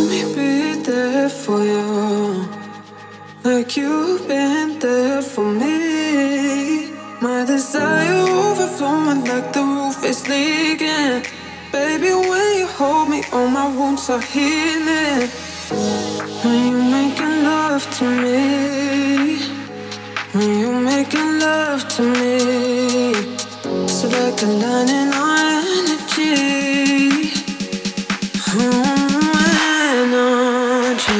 me be there for you, like you've been there for me. My desire overflowing like the roof is leaking. Baby, when you hold me, all my wounds are healing. When you making love to me, when you making love to me, so like a line in our energy. Energy.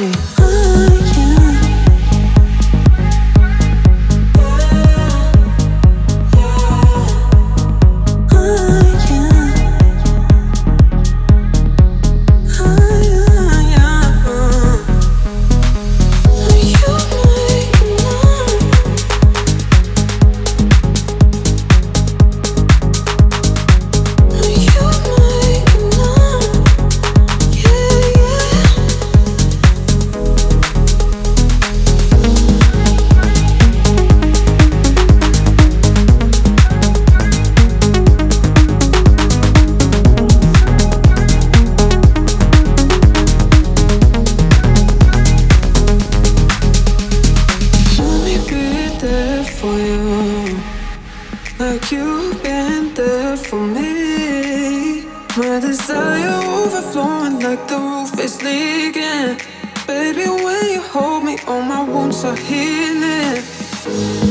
Like you've been there for me. My desire overflowing like the roof is leaking. Baby, when you hold me, all my wounds are healing.